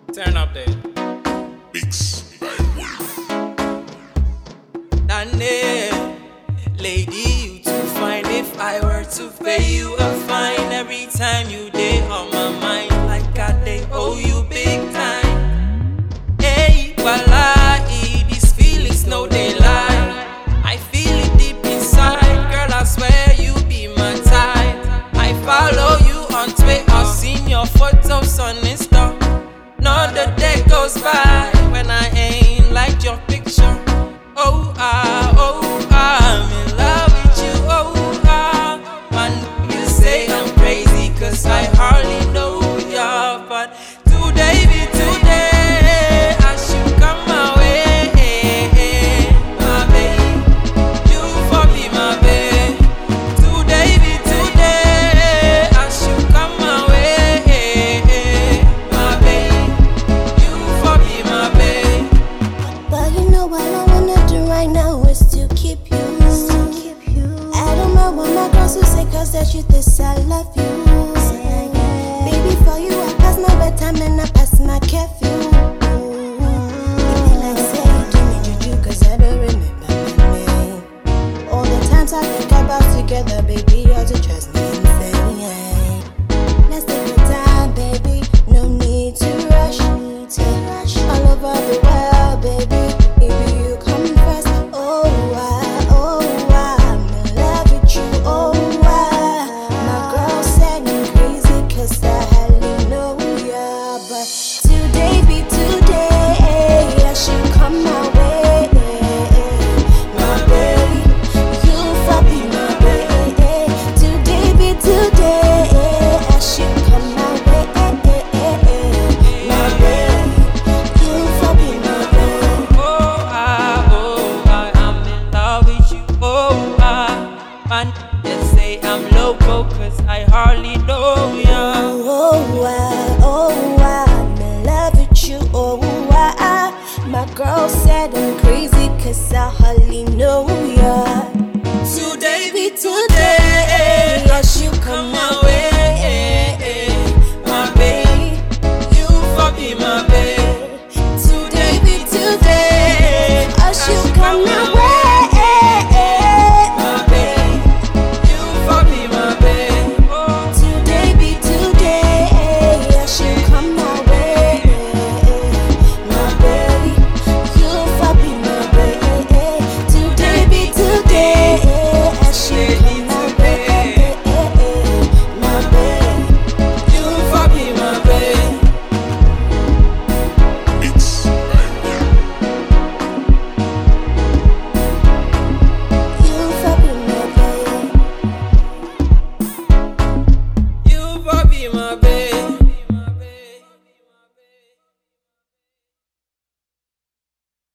Turn up there. Mix by Wolf. Nane, lady, you too fine. If I were to pay you a fine every time you day on my mind, like I they owe you big time. Hey, wallahi, these feelings no they lie. I feel it deep inside, girl. I swear you be my type. I follow you on Twitter, I've seen your photos on Insta. Not the day goes by.